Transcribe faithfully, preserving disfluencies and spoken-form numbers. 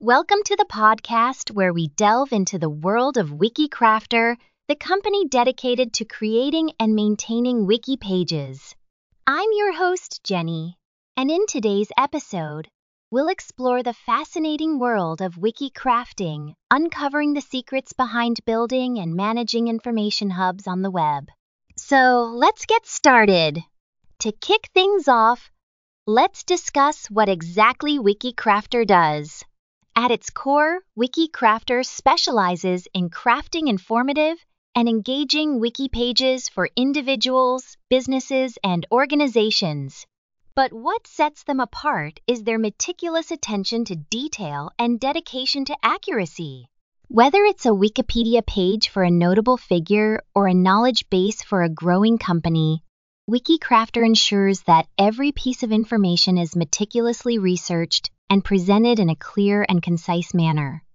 Welcome to the podcast where we delve into the world of WikiCrafter, the company dedicated to creating and maintaining wiki pages. I'm your host, Jenny, and in today's episode, we'll explore the fascinating world of WikiCrafting, uncovering the secrets behind building and managing information hubs on the web. So let's get started. To kick things off, let's discuss what exactly WikiCrafter does. At its core, WikiCrafter specializes in crafting informative and engaging wiki pages for individuals, businesses, and organizations. But what sets them apart is their meticulous attention to detail and dedication to accuracy. Whether it's a Wikipedia page for a notable figure or a knowledge base for a growing company, WikiCrafter ensures that every piece of information is meticulously researched and presented in a clear and concise manner.